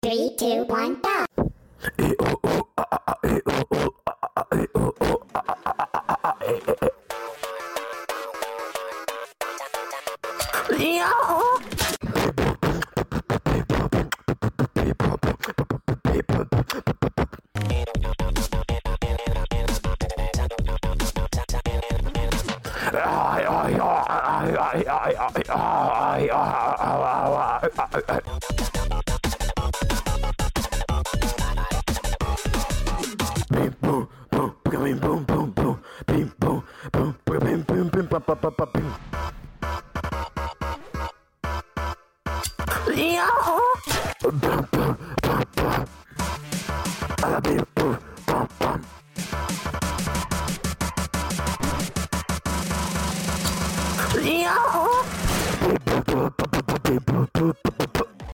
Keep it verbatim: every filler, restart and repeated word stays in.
Three, two, one, go. Bim boom boom bim boom boom boom bim boom boom bim boom bim ba ba ba ba bim. Yeah. Bum bum bum bum. Ah bim boom